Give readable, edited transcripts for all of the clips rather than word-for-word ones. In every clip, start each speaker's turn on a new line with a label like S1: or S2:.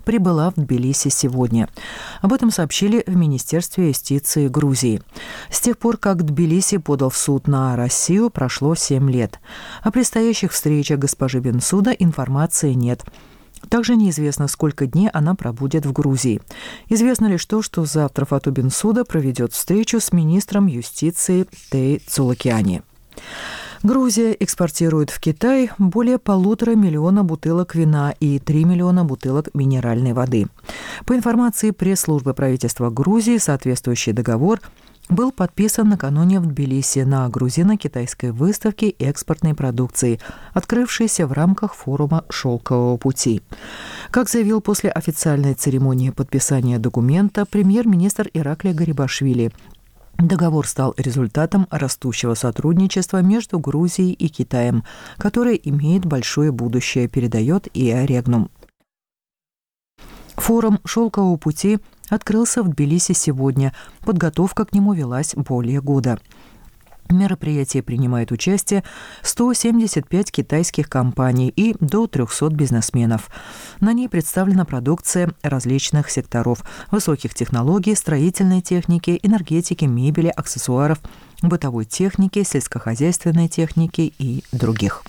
S1: прибыла в Тбилиси сегодня. Об этом сообщили в Министерстве юстиции Грузии. С тех пор, как Тбилиси подал в суд на Россию, прошло 7 лет. О предстоящих встречах госпожи Бенсуда информации нет. Также неизвестно, сколько дней она пробудет в Грузии. Известно лишь то, что завтра Фату Бенсуда проведет встречу с министром юстиции Тей Цулакиани. Грузия экспортирует в Китай более 1,5 миллиона бутылок вина и 3 миллиона бутылок минеральной воды. По информации пресс-службы правительства Грузии, соответствующий договор был подписан накануне в Тбилиси на грузино-китайской выставке экспортной продукции, открывшейся в рамках форума «Шелкового пути». Как заявил после официальной церемонии подписания документа премьер-министр Ираклий Гарибашвили, договор стал результатом растущего сотрудничества между Грузией и Китаем, которое имеет большое будущее, передает ИА Регнум. Форум «Шелкового пути» открылся в Тбилиси сегодня. Подготовка к нему велась более года. В мероприятии принимает участие 175 китайских компаний и до 300 бизнесменов. На ней представлена продукция различных секторов – высоких технологий, строительной техники, энергетики, мебели, аксессуаров, бытовой техники, сельскохозяйственной техники и других.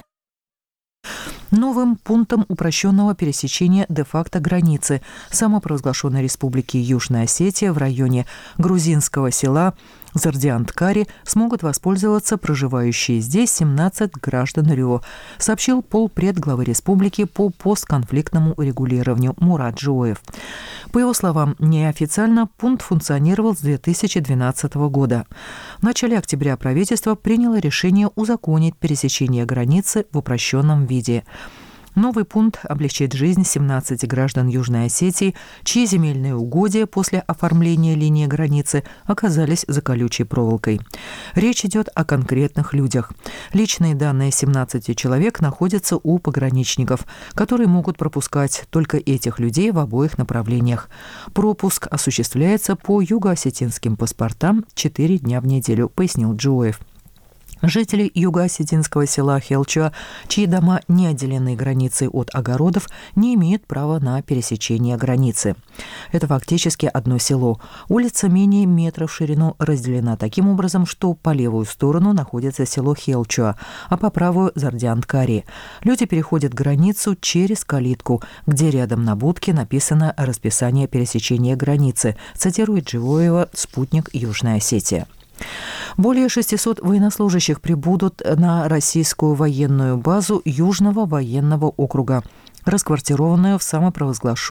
S1: Новым пунктом упрощенного пересечения де-факто границы самопровозглашенной республики Южная Осетия в районе грузинского села Зардианткари смогут воспользоваться проживающие здесь 17 граждан РИО, сообщил полпред главы республики по постконфликтному урегулированию Мурат Джоев. По его словам, неофициально пункт функционировал с 2012 года. В начале октября правительство приняло решение узаконить пересечение границы в упрощенном виде. Новый пункт облегчит жизнь 17 граждан Южной Осетии, чьи земельные угодья после оформления линии границы оказались за колючей проволокой. Речь идет о конкретных людях. Личные данные 17 человек находятся у пограничников, которые могут пропускать только этих людей в обоих направлениях. Пропуск осуществляется по юго-осетинским паспортам 4 дня в неделю, пояснил Джоев. Жители юго-осетинского села Хелчуа, чьи дома не отделены границей от огородов, не имеют права на пересечение границы. Это фактически одно село. Улица менее метра в ширину разделена таким образом, что по левую сторону находится село Хелчуа, а по правую – Зардианткари. Люди переходят границу через калитку, где рядом на будке написано расписание пересечения границы, цитирует Дживоева «Спутник Южная Осетия». Более 600 военнослужащих прибудут на российскую военную базу Южного военного округа, расквартированную в самопровозглашенной